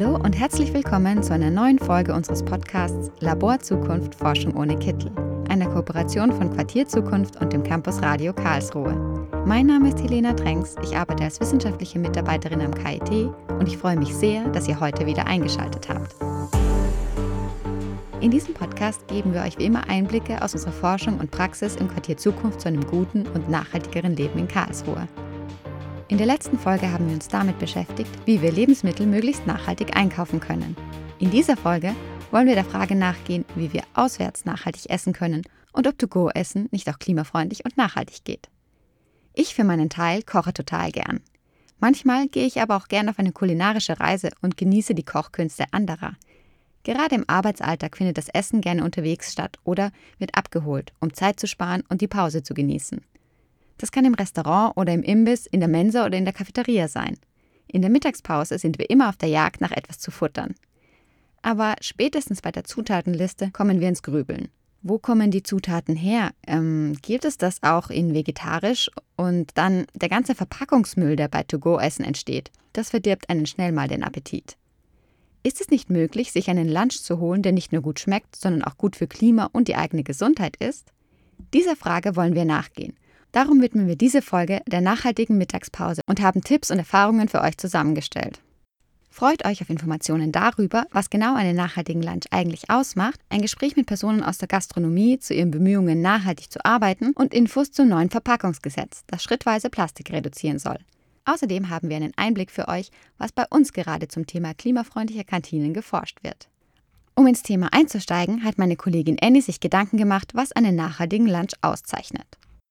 Hallo und herzlich willkommen zu einer neuen Folge unseres Podcasts Labor Zukunft Forschung ohne Kittel, einer Kooperation von Quartier Zukunft und dem Campus Radio Karlsruhe. Mein Name ist Helena Drängs, ich arbeite als wissenschaftliche Mitarbeiterin am KIT und ich freue mich sehr, dass ihr heute wieder eingeschaltet habt. In diesem Podcast geben wir euch wie immer Einblicke aus unserer Forschung und Praxis im Quartier Zukunft zu einem guten und nachhaltigeren Leben in Karlsruhe. In der letzten Folge haben wir uns damit beschäftigt, wie wir Lebensmittel möglichst nachhaltig einkaufen können. In dieser Folge wollen wir der Frage nachgehen, wie wir auswärts nachhaltig essen können und ob To-Go-Essen nicht auch klimafreundlich und nachhaltig geht. Ich für meinen Teil koche total gern. Manchmal gehe ich aber auch gern auf eine kulinarische Reise und genieße die Kochkünste anderer. Gerade im Arbeitsalltag findet das Essen gerne unterwegs statt oder wird abgeholt, um Zeit zu sparen und die Pause zu genießen. Das kann im Restaurant oder im Imbiss, in der Mensa oder in der Cafeteria sein. In der Mittagspause sind wir immer auf der Jagd nach etwas zu futtern. Aber spätestens bei der Zutatenliste kommen wir ins Grübeln. Wo kommen die Zutaten her? Gibt es das auch in vegetarisch? Und dann der ganze Verpackungsmüll, der bei To-Go-Essen entsteht, das verdirbt einen schnell mal den Appetit. Ist es nicht möglich, sich einen Lunch zu holen, der nicht nur gut schmeckt, sondern auch gut für Klima und die eigene Gesundheit ist? Dieser Frage wollen wir nachgehen. Darum widmen wir diese Folge der nachhaltigen Mittagspause und haben Tipps und Erfahrungen für euch zusammengestellt. Freut euch auf Informationen darüber, was genau einen nachhaltigen Lunch eigentlich ausmacht, ein Gespräch mit Personen aus der Gastronomie zu ihren Bemühungen, nachhaltig zu arbeiten und Infos zum neuen Verpackungsgesetz, das schrittweise Plastik reduzieren soll. Außerdem haben wir einen Einblick für euch, was bei uns gerade zum Thema klimafreundlicher Kantinen geforscht wird. Um ins Thema einzusteigen, hat meine Kollegin Annie sich Gedanken gemacht, was einen nachhaltigen Lunch auszeichnet.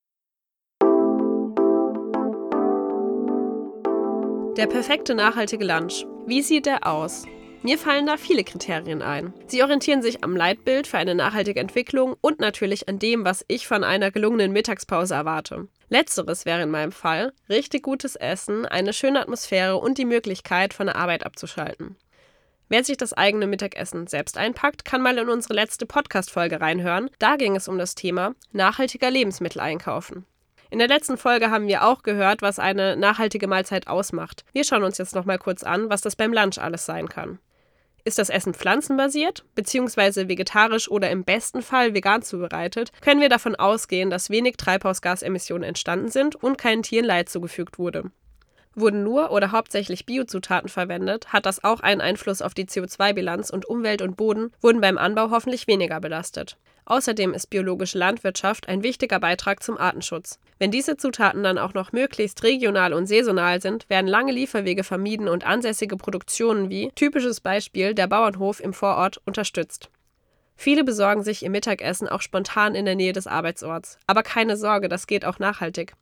Der perfekte nachhaltige Lunch. Wie sieht er aus? Mir fallen da viele Kriterien ein. Sie orientieren sich am Leitbild für eine nachhaltige Entwicklung und natürlich an dem, was ich von einer gelungenen Mittagspause erwarte. Letzteres wäre in meinem Fall richtig gutes Essen, eine schöne Atmosphäre und die Möglichkeit, von der Arbeit abzuschalten. Wer sich das eigene Mittagessen selbst einpackt, kann mal in unsere letzte Podcast-Folge reinhören. Da ging es um das Thema nachhaltiger Lebensmittel einkaufen. In der letzten Folge haben wir auch gehört, was eine nachhaltige Mahlzeit ausmacht. Wir schauen uns jetzt nochmal kurz an, was das beim Lunch alles sein kann. Ist das Essen pflanzenbasiert, bzw. vegetarisch oder im besten Fall vegan zubereitet, können wir davon ausgehen, dass wenig Treibhausgasemissionen entstanden sind und keinen Tieren Leid zugefügt wurde. Wurden nur oder hauptsächlich Biozutaten verwendet, hat das auch einen Einfluss auf die CO2-Bilanz und Umwelt und Boden wurden beim Anbau hoffentlich weniger belastet. Außerdem ist biologische Landwirtschaft ein wichtiger Beitrag zum Artenschutz. Wenn diese Zutaten dann auch noch möglichst regional und saisonal sind, werden lange Lieferwege vermieden und ansässige Produktionen wie, typisches Beispiel, der Bauernhof im Vorort unterstützt. Viele besorgen sich ihr Mittagessen auch spontan in der Nähe des Arbeitsorts. Aber keine Sorge, das geht auch nachhaltig.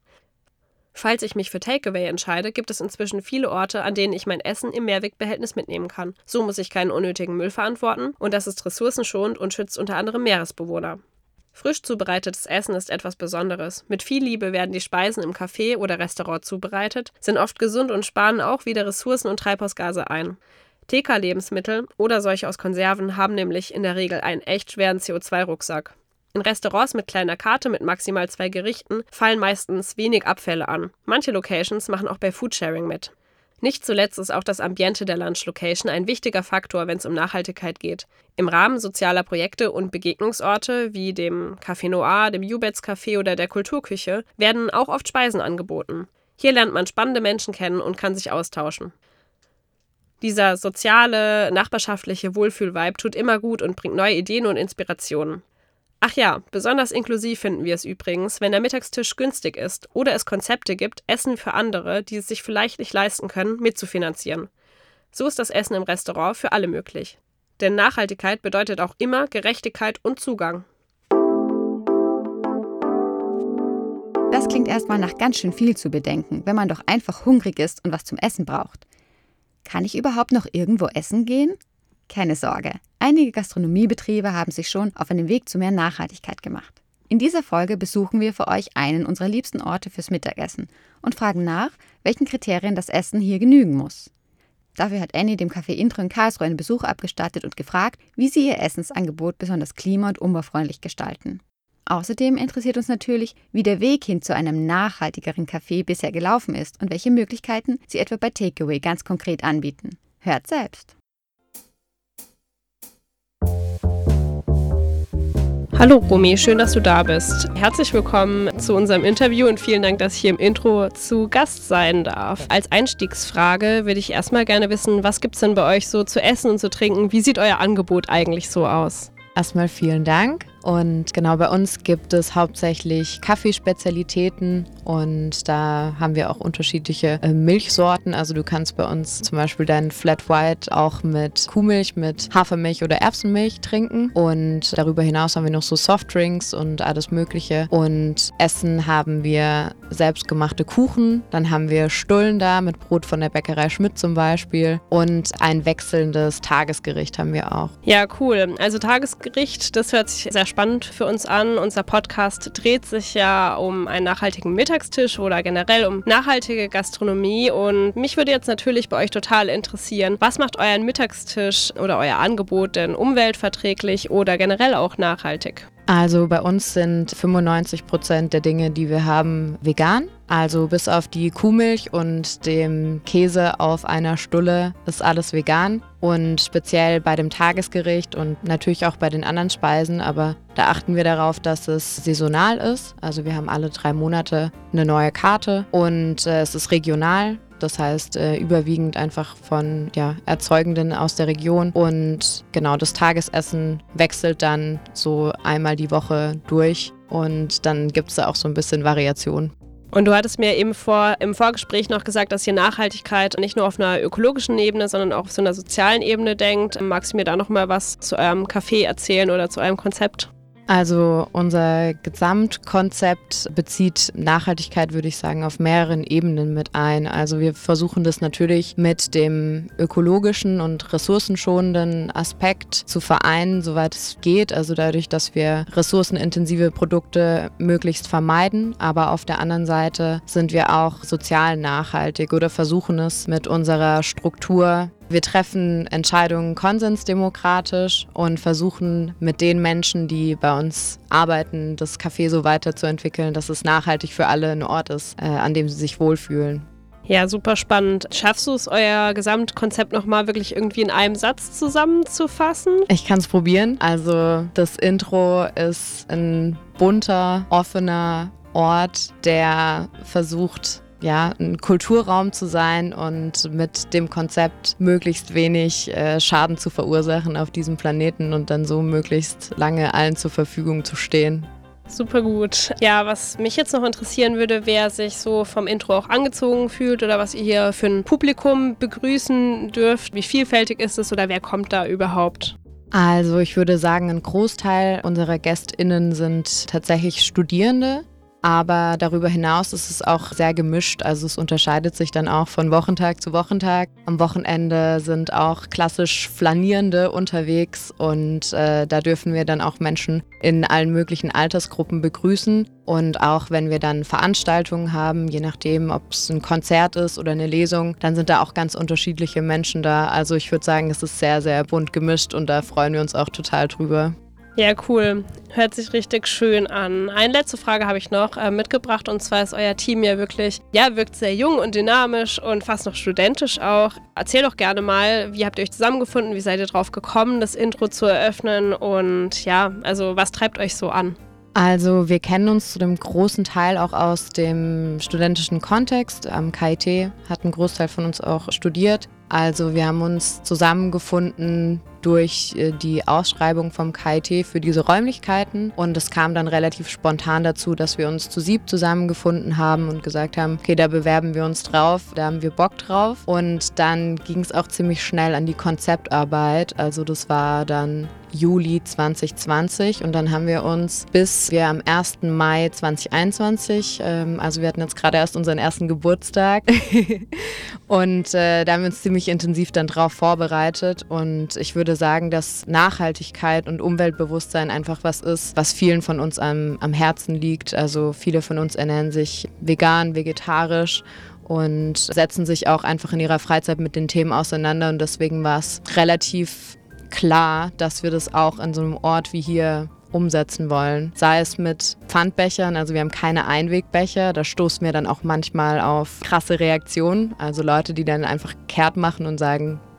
Falls ich mich für Takeaway entscheide, gibt es inzwischen viele Orte, an denen ich mein Essen im Mehrwegbehältnis mitnehmen kann. So muss ich keinen unnötigen Müll verantworten und das ist ressourcenschonend und schützt unter anderem Meeresbewohner. Frisch zubereitetes Essen ist etwas Besonderes. Mit viel Liebe werden die Speisen im Café oder Restaurant zubereitet, sind oft gesund und sparen auch wieder Ressourcen und Treibhausgase ein. TK-Lebensmittel oder solche aus Konserven haben nämlich in der Regel einen echt schweren CO2-Rucksack. In Restaurants mit kleiner Karte mit maximal 2 Gerichten fallen meistens wenig Abfälle an. Manche Locations machen auch bei Foodsharing mit. Nicht zuletzt ist auch das Ambiente der Lunch-Location ein wichtiger Faktor, wenn es um Nachhaltigkeit geht. Im Rahmen sozialer Projekte und Begegnungsorte wie dem Café Noir, dem Jubets Café oder der Kulturküche werden auch oft Speisen angeboten. Hier lernt man spannende Menschen kennen und kann sich austauschen. Dieser soziale, nachbarschaftliche Wohlfühl-Vibe tut immer gut und bringt neue Ideen und Inspirationen. Ach ja, besonders inklusiv finden wir es übrigens, wenn der Mittagstisch günstig ist oder es Konzepte gibt, Essen für andere, die es sich vielleicht nicht leisten können, mitzufinanzieren. So ist das Essen im Restaurant für alle möglich. Denn Nachhaltigkeit bedeutet auch immer Gerechtigkeit und Zugang. Das klingt erstmal nach ganz schön viel zu bedenken, wenn man doch einfach hungrig ist und was zum Essen braucht. Kann ich überhaupt noch irgendwo essen gehen? Keine Sorge, einige Gastronomiebetriebe haben sich schon auf einen Weg zu mehr Nachhaltigkeit gemacht. In dieser Folge besuchen wir für euch einen unserer liebsten Orte fürs Mittagessen und fragen nach, welchen Kriterien das Essen hier genügen muss. Dafür hat Annie dem Café Intro in Karlsruhe einen Besuch abgestattet und gefragt, wie sie ihr Essensangebot besonders klima- und umweltfreundlich gestalten. Außerdem interessiert uns natürlich, wie der Weg hin zu einem nachhaltigeren Café bisher gelaufen ist und welche Möglichkeiten sie etwa bei Takeaway ganz konkret anbieten. Hört selbst! Hallo Romy, schön, dass du da bist. Herzlich willkommen zu unserem Interview und vielen Dank, dass ich hier im Intro zu Gast sein darf. Als Einstiegsfrage würde ich erstmal gerne wissen, was gibt es denn bei euch so zu essen und zu trinken? Wie sieht euer Angebot eigentlich so aus? Erstmal vielen Dank. Und genau, bei uns gibt es hauptsächlich Kaffeespezialitäten und da haben wir auch unterschiedliche Milchsorten. Also du kannst bei uns zum Beispiel deinen Flat White auch mit Kuhmilch, mit Hafermilch oder Erbsenmilch trinken. Und darüber hinaus haben wir noch so Softdrinks und alles Mögliche. Und Essen haben wir selbstgemachte Kuchen. Dann haben wir Stullen da mit Brot von der Bäckerei Schmidt zum Beispiel. Und ein wechselndes Tagesgericht haben wir auch. Ja, cool. Also Tagesgericht, das hört sich sehr spannend für uns an. Unser Podcast dreht sich ja um einen nachhaltigen Mittagstisch oder generell um nachhaltige Gastronomie. Und mich würde jetzt natürlich bei euch total interessieren, was macht euren Mittagstisch oder euer Angebot denn umweltverträglich oder generell auch nachhaltig? Also bei uns sind 95% der Dinge, die wir haben, vegan. Also bis auf die Kuhmilch und dem Käse auf einer Stulle ist alles vegan. Und speziell bei dem Tagesgericht und natürlich auch bei den anderen Speisen, aber da achten wir darauf, dass es saisonal ist. Also wir haben alle 3 Monate eine neue Karte und es ist regional. Das heißt, überwiegend einfach von Erzeugenden aus der Region. Und genau, das Tagesessen wechselt dann so einmal die Woche durch. Und dann gibt es da auch so ein bisschen Variation. Und du hattest mir eben im Vorgespräch noch gesagt, dass ihr Nachhaltigkeit nicht nur auf einer ökologischen Ebene, sondern auch auf so einer sozialen Ebene denkt. Magst du mir da noch mal was zu eurem Café erzählen oder zu eurem Konzept? Also unser Gesamtkonzept bezieht Nachhaltigkeit, würde ich sagen, auf mehreren Ebenen mit ein. Also wir versuchen das natürlich mit dem ökologischen und ressourcenschonenden Aspekt zu vereinen, soweit es geht. Also dadurch, dass wir ressourcenintensive Produkte möglichst vermeiden. Aber auf der anderen Seite sind wir auch sozial nachhaltig oder versuchen es mit unserer Struktur. Wir treffen Entscheidungen konsensdemokratisch und versuchen mit den Menschen, die bei uns arbeiten, das Café so weiterzuentwickeln, dass es nachhaltig für alle ein Ort ist, an dem sie sich wohlfühlen. Ja, super spannend. Schaffst du es, euer Gesamtkonzept nochmal wirklich irgendwie in einem Satz zusammenzufassen? Ich kann es probieren. Also das Intro ist ein bunter, offener Ort, der versucht, ein Kulturraum zu sein und mit dem Konzept möglichst wenig Schaden zu verursachen auf diesem Planeten und dann so möglichst lange allen zur Verfügung zu stehen. Super gut. Ja, was mich jetzt noch interessieren würde, wer sich so vom Intro auch angezogen fühlt oder was ihr hier für ein Publikum begrüßen dürft. Wie vielfältig ist es oder wer kommt da überhaupt? Also ich würde sagen, ein Großteil unserer GästInnen sind tatsächlich Studierende. Aber darüber hinaus ist es auch sehr gemischt, also es unterscheidet sich dann auch von Wochentag zu Wochentag. Am Wochenende sind auch klassisch Flanierende unterwegs und da dürfen wir dann auch Menschen in allen möglichen Altersgruppen begrüßen. Und auch wenn wir dann Veranstaltungen haben, je nachdem, ob es ein Konzert ist oder eine Lesung, dann sind da auch ganz unterschiedliche Menschen da. Also ich würde sagen, es ist sehr, sehr bunt gemischt und da freuen wir uns auch total drüber. Ja, cool. Hört sich richtig schön an. Eine letzte Frage habe ich noch mitgebracht und zwar ist euer Team ja wirklich, wirkt sehr jung und dynamisch und fast noch studentisch auch. Erzähl doch gerne mal, wie habt ihr euch zusammengefunden, wie seid ihr drauf gekommen, das Intro zu eröffnen und was treibt euch so an? Also wir kennen uns zu dem großen Teil auch aus dem studentischen Kontext. Am KIT hat ein Großteil von uns auch studiert. Also wir haben uns zusammengefunden durch die Ausschreibung vom KIT für diese Räumlichkeiten und es kam dann relativ spontan dazu, dass wir uns zu 7 zusammengefunden haben und gesagt haben, okay, da bewerben wir uns drauf, da haben wir Bock drauf und dann ging es auch ziemlich schnell an die Konzeptarbeit, also das war dann Juli 2020 und dann haben wir uns bis wir am 1. Mai 2021, also wir hatten jetzt gerade erst unseren ersten Geburtstag und da haben wir uns ziemlich intensiv dann drauf vorbereitet und ich würde sagen, dass Nachhaltigkeit und Umweltbewusstsein einfach was ist, was vielen von uns am Herzen liegt. Also viele von uns ernähren sich vegan, vegetarisch und setzen sich auch einfach in ihrer Freizeit mit den Themen auseinander und deswegen war es relativ klar, dass wir das auch an so einem Ort wie hier umsetzen wollen. Sei es mit Pfandbechern, also wir haben keine Einwegbecher, da stoßen wir dann auch manchmal auf krasse Reaktionen. Also Leute, die dann einfach kehrt machen und sagen,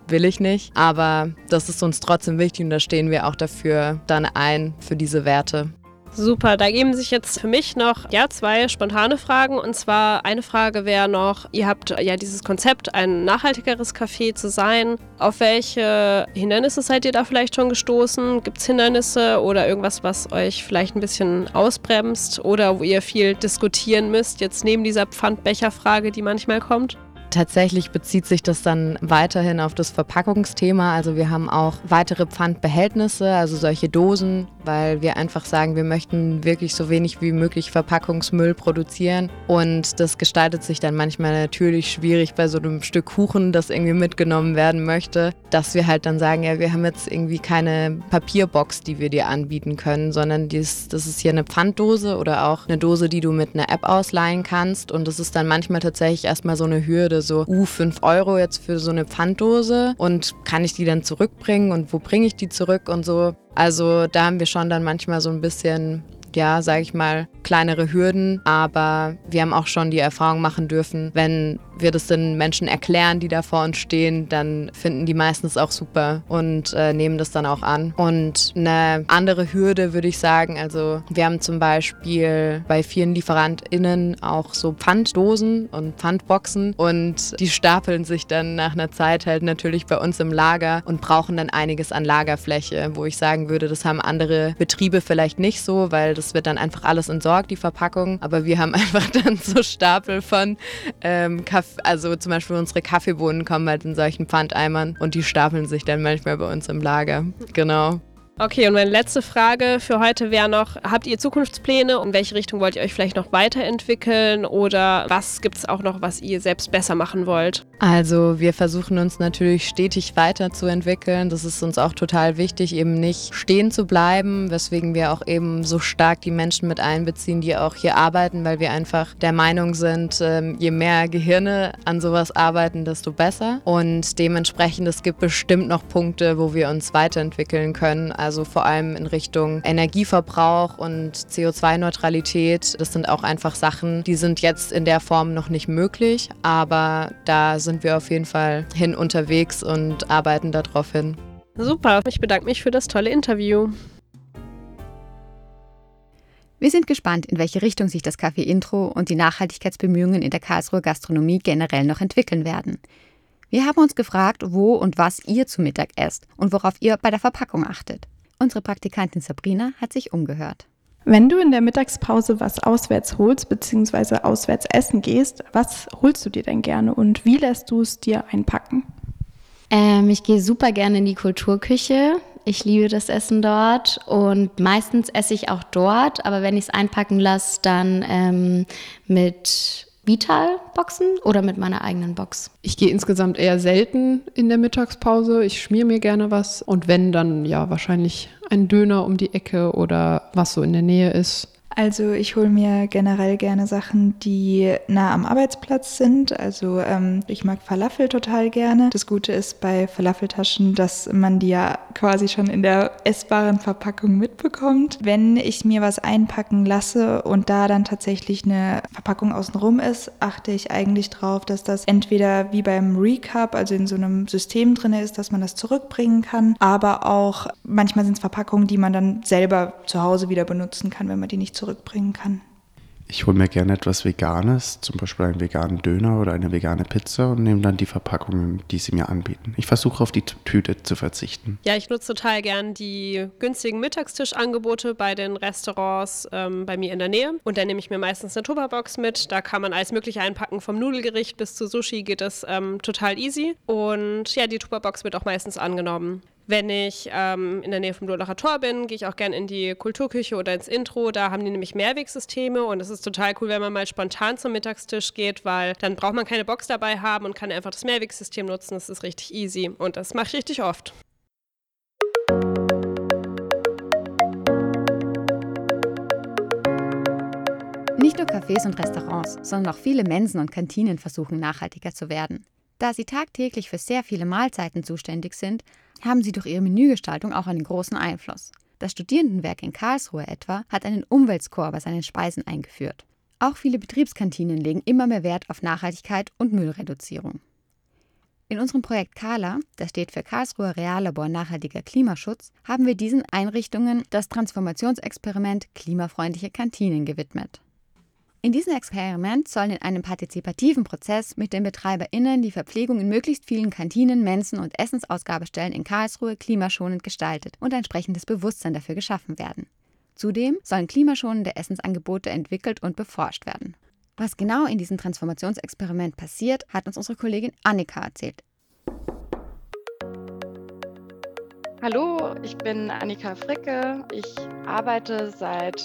will ich nicht. Aber das ist uns trotzdem wichtig und da stehen wir auch dafür dann ein, für diese Werte. Super, da geben sich jetzt für mich noch 2 spontane Fragen. Und zwar eine Frage wäre noch, ihr habt ja dieses Konzept, ein nachhaltigeres Café zu sein. Auf welche Hindernisse seid ihr da vielleicht schon gestoßen? Gibt es Hindernisse oder irgendwas, was euch vielleicht ein bisschen ausbremst oder wo ihr viel diskutieren müsst, jetzt neben dieser Pfandbecherfrage, die manchmal kommt? Tatsächlich bezieht sich das dann weiterhin auf das Verpackungsthema. Also wir haben auch weitere Pfandbehältnisse, also solche Dosen, weil wir einfach sagen, wir möchten wirklich so wenig wie möglich Verpackungsmüll produzieren. Und das gestaltet sich dann manchmal natürlich schwierig bei so einem Stück Kuchen, das irgendwie mitgenommen werden möchte, dass wir halt dann sagen, ja, wir haben jetzt irgendwie keine Papierbox, die wir dir anbieten können, sondern das ist hier eine Pfanddose oder auch eine Dose, die du mit einer App ausleihen kannst. Und das ist dann manchmal tatsächlich erstmal so eine Hürde, so 5 € jetzt für so eine Pfanddose und kann ich die dann zurückbringen und wo bringe ich die zurück und so. Also da haben wir schon dann manchmal so ein bisschen, ja, sage ich mal, kleinere Hürden, aber wir haben auch schon die Erfahrung machen dürfen, wenn wir das den Menschen erklären, die da vor uns stehen, dann finden die meistens auch super und nehmen das dann auch an. Und eine andere Hürde würde ich sagen, also wir haben zum Beispiel bei vielen LieferantInnen auch so Pfanddosen und Pfandboxen und die stapeln sich dann nach einer Zeit halt natürlich bei uns im Lager und brauchen dann einiges an Lagerfläche, wo ich sagen würde, das haben andere Betriebe vielleicht nicht so, weil das wird dann einfach alles entsorgt, die Verpackung, aber wir haben einfach dann so Stapel von also zum Beispiel unsere Kaffeebohnen kommen halt in solchen Pfandeimern und die stapeln sich dann manchmal bei uns im Lager. Genau. Okay, und meine letzte Frage für heute wäre noch, habt ihr Zukunftspläne? In welche Richtung wollt ihr euch vielleicht noch weiterentwickeln? Oder was gibt es auch noch, was ihr selbst besser machen wollt? Also wir versuchen uns natürlich stetig weiterzuentwickeln. Das ist uns auch total wichtig, eben nicht stehen zu bleiben, weswegen wir auch eben so stark die Menschen mit einbeziehen, die auch hier arbeiten, weil wir einfach der Meinung sind, je mehr Gehirne an sowas arbeiten, desto besser. Und dementsprechend, es gibt bestimmt noch Punkte, wo wir uns weiterentwickeln können. Also vor allem in Richtung Energieverbrauch und CO2-Neutralität. Das sind auch einfach Sachen, die sind jetzt in der Form noch nicht möglich, aber da sind wir auf jeden Fall hin unterwegs und arbeiten darauf hin. Super, ich bedanke mich für das tolle Interview. Wir sind gespannt, in welche Richtung sich das Café Intro und die Nachhaltigkeitsbemühungen in der Karlsruher Gastronomie generell noch entwickeln werden. Wir haben uns gefragt, wo und was ihr zu Mittag esst und worauf ihr bei der Verpackung achtet. Unsere Praktikantin Sabrina hat sich umgehört. Wenn du in der Mittagspause was auswärts holst bzw. auswärts essen gehst, was holst du dir denn gerne und wie lässt du es dir einpacken? Ich gehe super gerne in die Kulturküche. Ich liebe das Essen dort und meistens esse ich auch dort, aber wenn ich es einpacken lasse, dann mit Vital-Boxen oder mit meiner eigenen Box. Ich gehe insgesamt eher selten in der Mittagspause. Ich schmiere mir gerne was und wenn, dann ja wahrscheinlich ein Döner um die Ecke oder was so in der Nähe ist. Also ich hole mir generell gerne Sachen, die nah am Arbeitsplatz sind. Also ich mag Falafel total gerne. Das Gute ist bei Falafeltaschen, dass man die ja quasi schon in der essbaren Verpackung mitbekommt. Wenn ich mir was einpacken lasse und da dann tatsächlich eine Verpackung außenrum ist, achte ich eigentlich drauf, dass das entweder wie beim Recap, also in so einem System drin ist, dass man das zurückbringen kann, aber auch manchmal sind es Verpackungen, die man dann selber zu Hause wieder benutzen kann, wenn man die nicht zurückbringen kann. Ich hole mir gerne etwas Veganes, zum Beispiel einen veganen Döner oder eine vegane Pizza und nehme dann die Verpackungen, die sie mir anbieten. Ich versuche auf die Tüte zu verzichten. Ja, ich nutze total gern die günstigen Mittagstischangebote bei den Restaurants bei mir in der Nähe. Und dann nehme ich mir meistens eine Tupperbox mit. Da kann man alles Mögliche einpacken, vom Nudelgericht bis zu Sushi geht das total easy. Und ja, die Tupperbox wird auch meistens angenommen. Wenn ich in der Nähe vom Durlacher Tor bin, gehe ich auch gerne in die Kulturküche oder ins Intro. Da haben die nämlich Mehrwegsysteme und es ist total cool, wenn man mal spontan zum Mittagstisch geht, weil dann braucht man keine Box dabei haben und kann einfach das Mehrwegsystem nutzen. Das ist richtig easy und das mache ich richtig oft. Nicht nur Cafés und Restaurants, sondern auch viele Mensen und Kantinen versuchen nachhaltiger zu werden. Da sie tagtäglich für sehr viele Mahlzeiten zuständig sind, haben sie durch ihre Menügestaltung auch einen großen Einfluss. Das Studierendenwerk in Karlsruhe etwa hat einen Umweltscore bei seinen Speisen eingeführt. Auch viele Betriebskantinen legen immer mehr Wert auf Nachhaltigkeit und Müllreduzierung. In unserem Projekt CALA, das steht für Karlsruher Reallabor Nachhaltiger Klimaschutz, haben wir diesen Einrichtungen das Transformationsexperiment klimafreundliche Kantinen gewidmet. In diesem Experiment sollen in einem partizipativen Prozess mit den BetreiberInnen die Verpflegung in möglichst vielen Kantinen, Mensen und Essensausgabestellen in Karlsruhe klimaschonend gestaltet und ein entsprechendes Bewusstsein dafür geschaffen werden. Zudem sollen klimaschonende Essensangebote entwickelt und beforscht werden. Was genau in diesem Transformationsexperiment passiert, hat uns unsere Kollegin Annika erzählt. Hallo, ich bin Annika Fricke. Ich arbeite seit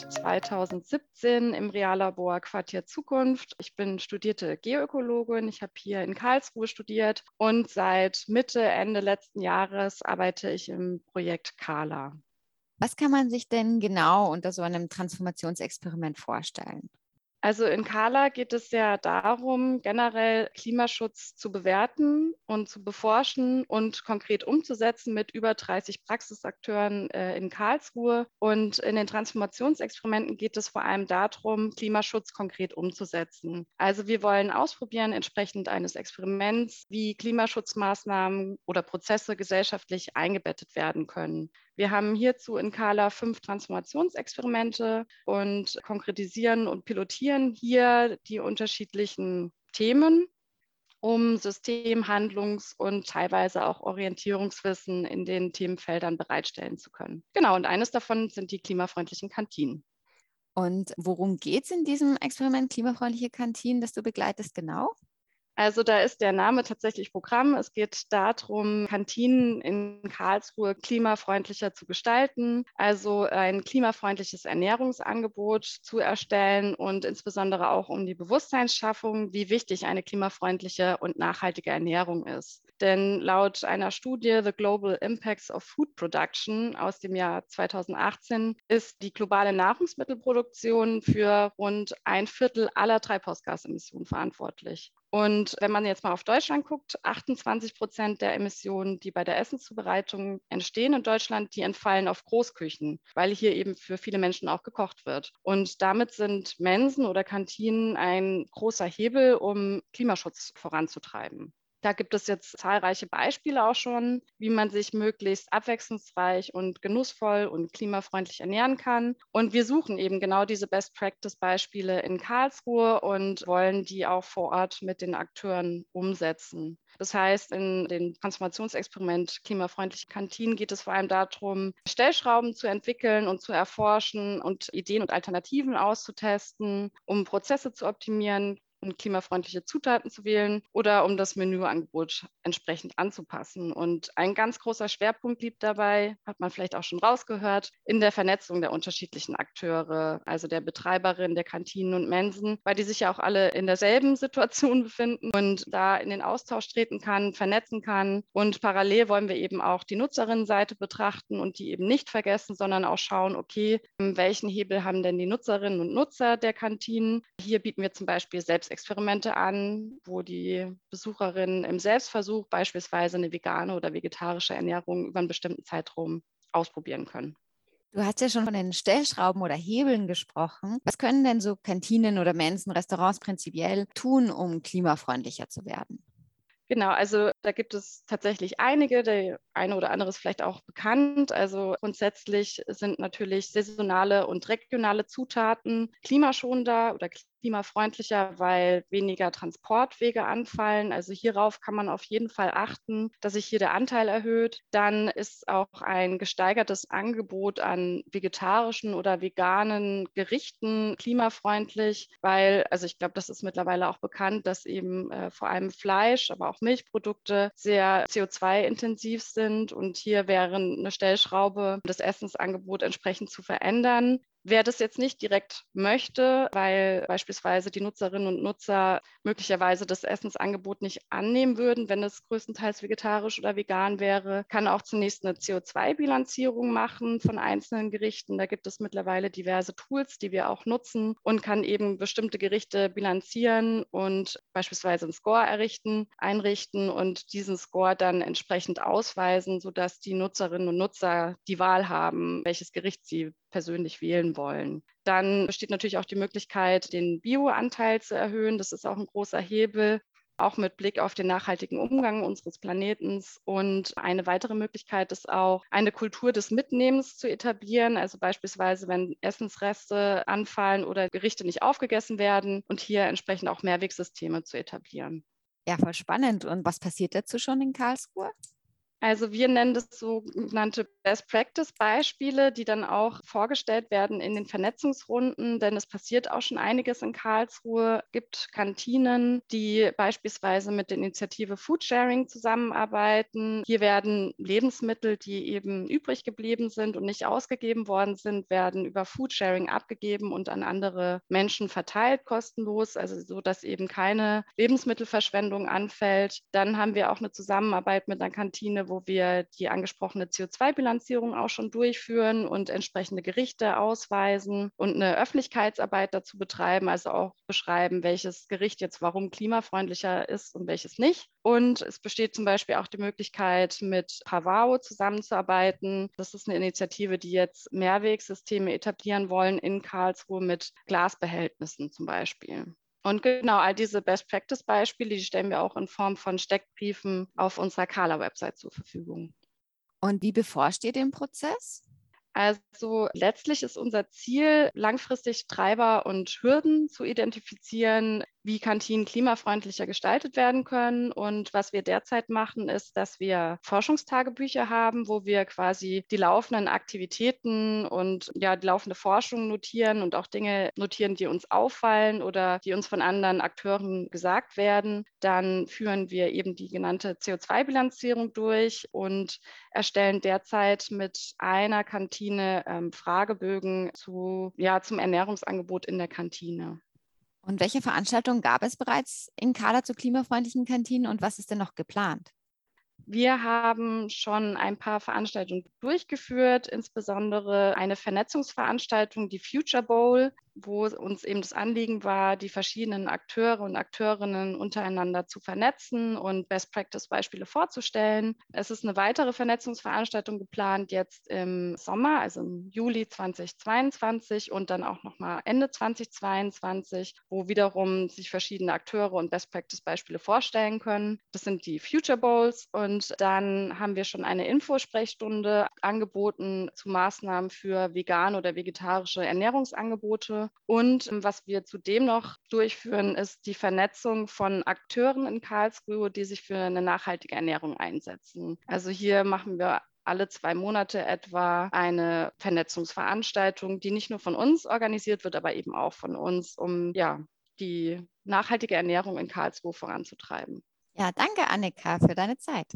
2017 im Reallabor Quartier Zukunft. Ich bin studierte Geoökologin. Ich habe hier in Karlsruhe studiert und seit Mitte, Ende letzten Jahres arbeite ich im Projekt CALA. Was kann man sich denn genau unter so einem Transformationsexperiment vorstellen? Also in CALA geht es ja darum, generell Klimaschutz zu bewerten und zu beforschen und konkret umzusetzen mit über 30 Praxisakteuren in Karlsruhe. Und in den Transformationsexperimenten geht es vor allem darum, Klimaschutz konkret umzusetzen. Also wir wollen ausprobieren, entsprechend eines Experiments, wie Klimaschutzmaßnahmen oder Prozesse gesellschaftlich eingebettet werden können. Wir haben hierzu in CALA 5 Transformationsexperimente und konkretisieren und pilotieren hier die unterschiedlichen Themen, um System-, Handlungs- und teilweise auch Orientierungswissen in den Themenfeldern bereitstellen zu können. Genau, und eines davon sind die klimafreundlichen Kantinen. Und worum geht es in diesem Experiment klimafreundliche Kantinen, das du begleitest, genau? Also da ist der Name tatsächlich Programm. Es geht darum, Kantinen in Karlsruhe klimafreundlicher zu gestalten, also ein klimafreundliches Ernährungsangebot zu erstellen und insbesondere auch um die Bewusstseinsschaffung, wie wichtig eine klimafreundliche und nachhaltige Ernährung ist. Denn laut einer Studie The Global Impacts of Food Production aus dem Jahr 2018 ist die globale Nahrungsmittelproduktion für rund 1/4 aller Treibhausgasemissionen verantwortlich. Und wenn man jetzt mal auf Deutschland guckt, 28% der Emissionen, die bei der Essenszubereitung entstehen in Deutschland, die entfallen auf Großküchen, weil hier eben für viele Menschen auch gekocht wird. Und damit sind Mensen oder Kantinen ein großer Hebel, um Klimaschutz voranzutreiben. Da gibt es jetzt zahlreiche Beispiele auch schon, wie man sich möglichst abwechslungsreich und genussvoll und klimafreundlich ernähren kann. Und wir suchen eben genau diese Best-Practice-Beispiele in Karlsruhe und wollen die auch vor Ort mit den Akteuren umsetzen. Das heißt, in dem Transformationsexperiment klimafreundliche Kantinen geht es vor allem darum, Stellschrauben zu entwickeln und zu erforschen und Ideen und Alternativen auszutesten, um Prozesse zu optimieren, und klimafreundliche Zutaten zu wählen oder um das Menüangebot entsprechend anzupassen. Und ein ganz großer Schwerpunkt liegt dabei, hat man vielleicht auch schon rausgehört, in der Vernetzung der unterschiedlichen Akteure, also der Betreiberin, der Kantinen und Mensen, weil die sich ja auch alle in derselben Situation befinden und da in den Austausch treten kann, vernetzen kann. Und parallel wollen wir eben auch die Nutzerinnenseite betrachten und die eben nicht vergessen, sondern auch schauen, okay, welchen Hebel haben denn die Nutzerinnen und Nutzer der Kantinen? Hier bieten wir zum Beispiel Selbstexperimente an, wo die Besucherinnen im Selbstversuch beispielsweise eine vegane oder vegetarische Ernährung über einen bestimmten Zeitraum ausprobieren können. Du hast ja schon von den Stellschrauben oder Hebeln gesprochen. Was können denn so Kantinen oder Mensen, Restaurants prinzipiell tun, um klimafreundlicher zu werden? Genau, also da gibt es tatsächlich einige, der eine oder andere ist vielleicht auch bekannt. Also grundsätzlich sind natürlich saisonale und regionale Zutaten klimaschonender oder klimafreundlicher, weil weniger Transportwege anfallen. Also hierauf kann man auf jeden Fall achten, dass sich hier der Anteil erhöht. Dann ist auch ein gesteigertes Angebot an vegetarischen oder veganen Gerichten klimafreundlich, weil, also ich glaube, das ist mittlerweile auch bekannt, dass eben vor allem Fleisch, aber auch Milchprodukte sehr CO2-intensiv sind. Und hier wäre eine Stellschraube, das Essensangebot entsprechend zu verändern. Wer das jetzt nicht direkt möchte, weil beispielsweise die Nutzerinnen und Nutzer möglicherweise das Essensangebot nicht annehmen würden, wenn es größtenteils vegetarisch oder vegan wäre, kann auch zunächst eine CO2-Bilanzierung machen von einzelnen Gerichten. Da gibt es mittlerweile diverse Tools, die wir auch nutzen und kann eben bestimmte Gerichte bilanzieren und beispielsweise einen Score einrichten und diesen Score dann entsprechend ausweisen, sodass die Nutzerinnen und Nutzer die Wahl haben, welches Gericht sie persönlich wählen wollen. Dann besteht natürlich auch die Möglichkeit, den Bioanteil zu erhöhen. Das ist auch ein großer Hebel. auch mit Blick auf den nachhaltigen Umgang unseres Planetens. Und eine weitere Möglichkeit ist auch, eine Kultur des Mitnehmens zu etablieren. Also beispielsweise, wenn Essensreste anfallen oder Gerichte nicht aufgegessen werden und hier entsprechend auch Mehrwegsysteme zu etablieren. Ja, voll spannend. Und was passiert dazu schon in Karlsruhe? Also wir nennen das sogenannte Best-Practice-Beispiele, die dann auch vorgestellt werden in den Vernetzungsrunden, denn es passiert auch schon einiges in Karlsruhe. Es gibt Kantinen, die beispielsweise mit der Initiative Foodsharing zusammenarbeiten. Hier werden Lebensmittel, die eben übrig geblieben sind und nicht ausgegeben worden sind, werden über Foodsharing abgegeben und an andere Menschen verteilt, kostenlos, also so, dass eben keine Lebensmittelverschwendung anfällt. Dann haben wir auch eine Zusammenarbeit mit einer Kantine, wo wir die angesprochene CO2-Bilanzierung auch schon durchführen und entsprechende Gerichte ausweisen und eine Öffentlichkeitsarbeit dazu betreiben, also auch beschreiben, welches Gericht jetzt warum klimafreundlicher ist und welches nicht. Und es besteht zum Beispiel auch die Möglichkeit, mit Havao zusammenzuarbeiten. Das ist eine Initiative, die jetzt Mehrwegsysteme etablieren wollen in Karlsruhe mit Glasbehältnissen zum Beispiel. Und genau, all diese Best-Practice-Beispiele, die stellen wir auch in Form von Steckbriefen auf unserer Carla-Website zur Verfügung. Und wie beforscht ihr den Prozess? Also letztlich ist unser Ziel, langfristig Treiber und Hürden zu identifizieren, wie Kantinen klimafreundlicher gestaltet werden können. Und was wir derzeit machen, ist, dass wir Forschungstagebücher haben, wo wir quasi die laufenden Aktivitäten und ja, die laufende Forschung notieren und auch Dinge notieren, die uns auffallen oder die uns von anderen Akteuren gesagt werden. Dann führen wir eben die genannte CO2-Bilanzierung durch und erstellen derzeit mit einer Kantine Fragebögen zum Ernährungsangebot in der Kantine. Und welche Veranstaltungen gab es bereits in Kala zu klimafreundlichen Kantinen und was ist denn noch geplant? Wir haben schon ein paar Veranstaltungen durchgeführt, insbesondere eine Vernetzungsveranstaltung, die Future Bowl, wo uns eben das Anliegen war, die verschiedenen Akteure und Akteurinnen untereinander zu vernetzen und Best-Practice-Beispiele vorzustellen. Es ist eine weitere Vernetzungsveranstaltung geplant jetzt im Sommer, also im Juli 2022 und dann auch nochmal Ende 2022, wo wiederum sich verschiedene Akteure und Best-Practice-Beispiele vorstellen können. Das sind die Future Bowls und dann haben wir schon eine Infosprechstunde angeboten zu Maßnahmen für vegane oder vegetarische Ernährungsangebote. Und was wir zudem noch durchführen, ist die Vernetzung von Akteuren in Karlsruhe, die sich für eine nachhaltige Ernährung einsetzen. Also hier machen wir alle 2 Monate etwa eine Vernetzungsveranstaltung, die nicht nur von uns organisiert wird, aber eben auch von uns, um die nachhaltige Ernährung in Karlsruhe voranzutreiben. Ja, danke Annika für deine Zeit.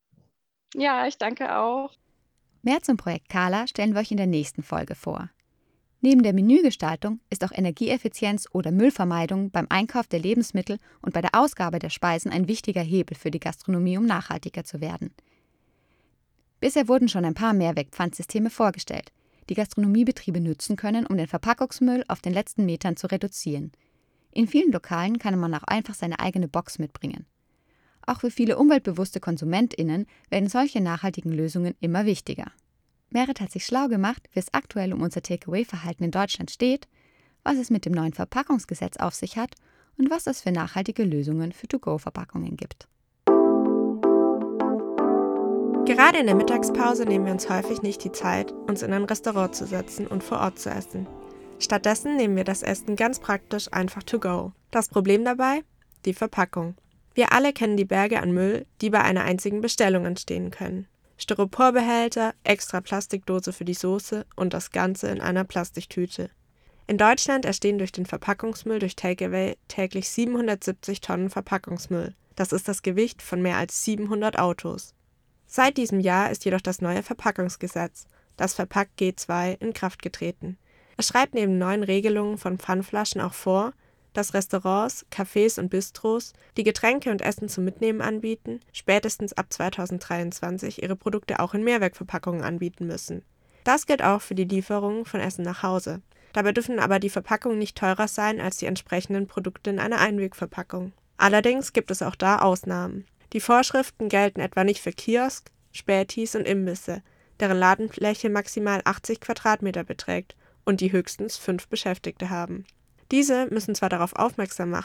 Ja, ich danke auch. Mehr zum Projekt Kala stellen wir euch in der nächsten Folge vor. Neben der Menügestaltung ist auch Energieeffizienz oder Müllvermeidung beim Einkauf der Lebensmittel und bei der Ausgabe der Speisen ein wichtiger Hebel für die Gastronomie, um nachhaltiger zu werden. Bisher wurden schon ein paar Mehrwegpfandsysteme vorgestellt, die Gastronomiebetriebe nutzen können, um den Verpackungsmüll auf den letzten Metern zu reduzieren. In vielen Lokalen kann man auch einfach seine eigene Box mitbringen. Auch für viele umweltbewusste KonsumentInnen werden solche nachhaltigen Lösungen immer wichtiger. Merit hat sich schlau gemacht, wie es aktuell um unser Takeaway-Verhalten in Deutschland steht, was es mit dem neuen Verpackungsgesetz auf sich hat und was es für nachhaltige Lösungen für To-Go-Verpackungen gibt. Gerade in der Mittagspause nehmen wir uns häufig nicht die Zeit, uns in ein Restaurant zu setzen und vor Ort zu essen. Stattdessen nehmen wir das Essen ganz praktisch einfach to go. Das Problem dabei? Die Verpackung. Wir alle kennen die Berge an Müll, die bei einer einzigen Bestellung entstehen können. Styroporbehälter, extra Plastikdose für die Soße und das Ganze in einer Plastiktüte. In Deutschland entstehen durch den Verpackungsmüll durch Takeaway täglich 770 Tonnen Verpackungsmüll. Das ist das Gewicht von mehr als 700 Autos. Seit diesem Jahr ist jedoch das neue Verpackungsgesetz, das Verpack G2, in Kraft getreten. Es schreibt neben neuen Regelungen von Pfandflaschen auch vor, dass Restaurants, Cafés und Bistros, die Getränke und Essen zum Mitnehmen anbieten, spätestens ab 2023 ihre Produkte auch in Mehrwegverpackungen anbieten müssen. Das gilt auch für die Lieferung von Essen nach Hause. Dabei dürfen aber die Verpackungen nicht teurer sein als die entsprechenden Produkte in einer Einwegverpackung. Allerdings gibt es auch da Ausnahmen. Die Vorschriften gelten etwa nicht für Kiosk, Spätis und Imbisse, deren Ladenfläche maximal 80 Quadratmeter beträgt und die höchstens 5 Beschäftigte haben. Diese müssen zwar darauf aufmerksam machen,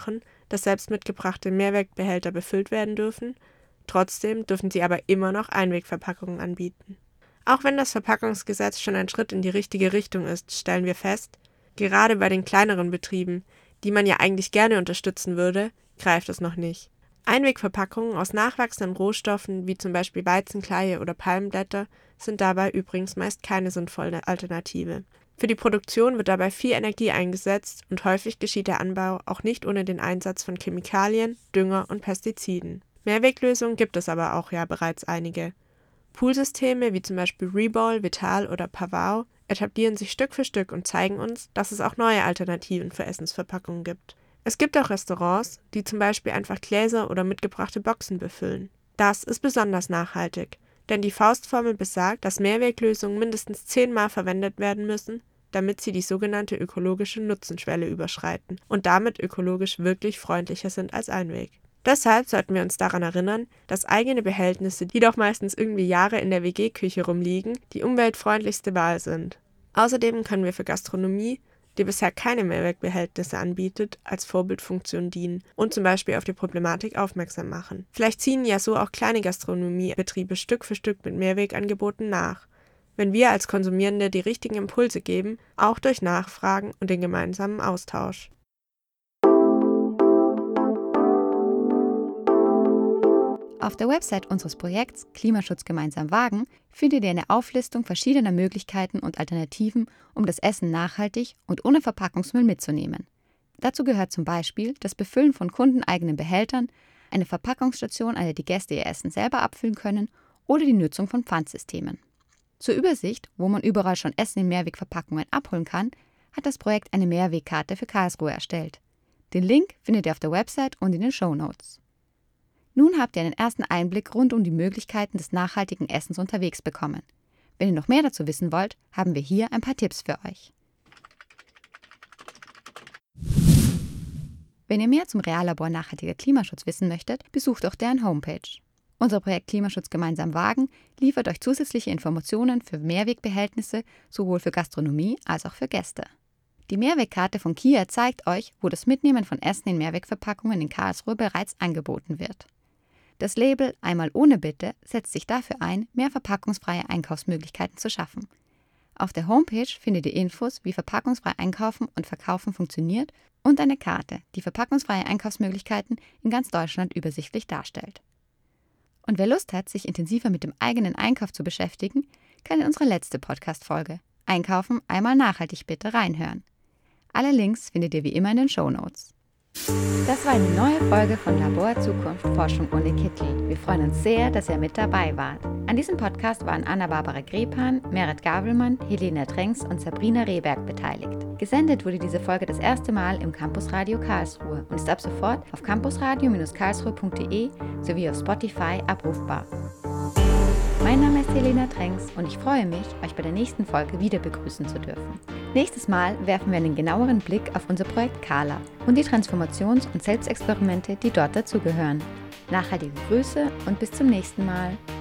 dass selbst mitgebrachte Mehrwegbehälter befüllt werden dürfen. Trotzdem dürfen sie aber immer noch Einwegverpackungen anbieten. Auch wenn das Verpackungsgesetz schon ein Schritt in die richtige Richtung ist, stellen wir fest, gerade bei den kleineren Betrieben, die man ja eigentlich gerne unterstützen würde, greift es noch nicht. Einwegverpackungen aus nachwachsenden Rohstoffen wie zum Beispiel Weizenkleie oder Palmblätter sind dabei übrigens meist keine sinnvolle Alternative. Für die Produktion wird dabei viel Energie eingesetzt und häufig geschieht der Anbau auch nicht ohne den Einsatz von Chemikalien, Dünger und Pestiziden. Mehrweglösungen gibt es aber auch ja bereits einige. Poolsysteme wie zum Beispiel Reball, Vital oder Pavao etablieren sich Stück für Stück und zeigen uns, dass es auch neue Alternativen für Essensverpackungen gibt. Es gibt auch Restaurants, die zum Beispiel einfach Gläser oder mitgebrachte Boxen befüllen. Das ist besonders nachhaltig, denn die Faustformel besagt, dass Mehrweglösungen mindestens 10-mal verwendet werden müssen, damit sie die sogenannte ökologische Nutzenschwelle überschreiten und damit ökologisch wirklich freundlicher sind als Einweg. Deshalb sollten wir uns daran erinnern, dass eigene Behältnisse, die doch meistens irgendwie Jahre in der WG-Küche rumliegen, die umweltfreundlichste Wahl sind. Außerdem können wir für Gastronomie, die bisher keine Mehrwegbehältnisse anbietet, als Vorbildfunktion dienen und zum Beispiel auf die Problematik aufmerksam machen. Vielleicht ziehen ja so auch kleine Gastronomiebetriebe Stück für Stück mit Mehrwegangeboten nach, wenn wir als Konsumierende die richtigen Impulse geben, auch durch Nachfragen und den gemeinsamen Austausch. Auf der Website unseres Projekts Klimaschutz gemeinsam wagen findet ihr eine Auflistung verschiedener Möglichkeiten und Alternativen, um das Essen nachhaltig und ohne Verpackungsmüll mitzunehmen. Dazu gehört zum Beispiel das Befüllen von kundeneigenen Behältern, eine Verpackungsstation, an der die Gäste ihr Essen selber abfüllen können, oder die Nutzung von Pfandsystemen. Zur Übersicht, wo man überall schon Essen in Mehrwegverpackungen abholen kann, hat das Projekt eine Mehrwegkarte für Karlsruhe erstellt. Den Link findet ihr auf der Website und in den Shownotes. Nun habt ihr einen ersten Einblick rund um die Möglichkeiten des nachhaltigen Essens unterwegs bekommen. Wenn ihr noch mehr dazu wissen wollt, haben wir hier ein paar Tipps für euch. Wenn ihr mehr zum Reallabor nachhaltiger Klimaschutz wissen möchtet, besucht auch deren Homepage. Unser Projekt Klimaschutz gemeinsam wagen liefert euch zusätzliche Informationen für Mehrwegbehältnisse, sowohl für Gastronomie als auch für Gäste. Die Mehrwegkarte von Kia zeigt euch, wo das Mitnehmen von Essen in Mehrwegverpackungen in Karlsruhe bereits angeboten wird. Das Label »Einmal ohne Bitte« setzt sich dafür ein, mehr verpackungsfreie Einkaufsmöglichkeiten zu schaffen. Auf der Homepage findet ihr Infos, wie verpackungsfrei Einkaufen und Verkaufen funktioniert und eine Karte, die verpackungsfreie Einkaufsmöglichkeiten in ganz Deutschland übersichtlich darstellt. Und wer Lust hat, sich intensiver mit dem eigenen Einkauf zu beschäftigen, kann in unsere letzte Podcast-Folge »Einkaufen einmal nachhaltig bitte« reinhören. Alle Links findet ihr wie immer in den Shownotes. Das war eine neue Folge von Labor Zukunft Forschung ohne Kittel. Wir freuen uns sehr, dass ihr mit dabei wart. An diesem Podcast waren Anna-Barbara Grepan, Merit Gabelmann, Helena Trengs und Sabrina Rehberg beteiligt. Gesendet wurde diese Folge das erste Mal im Campusradio Karlsruhe und ist ab sofort auf campusradio-karlsruhe.de sowie auf Spotify abrufbar. Mein Name ist Helena Trengs und ich freue mich, euch bei der nächsten Folge wieder begrüßen zu dürfen. Nächstes Mal werfen wir einen genaueren Blick auf unser Projekt Carla und die Transformations- und Selbstexperimente, die dort dazugehören. Nachhaltige Grüße und bis zum nächsten Mal.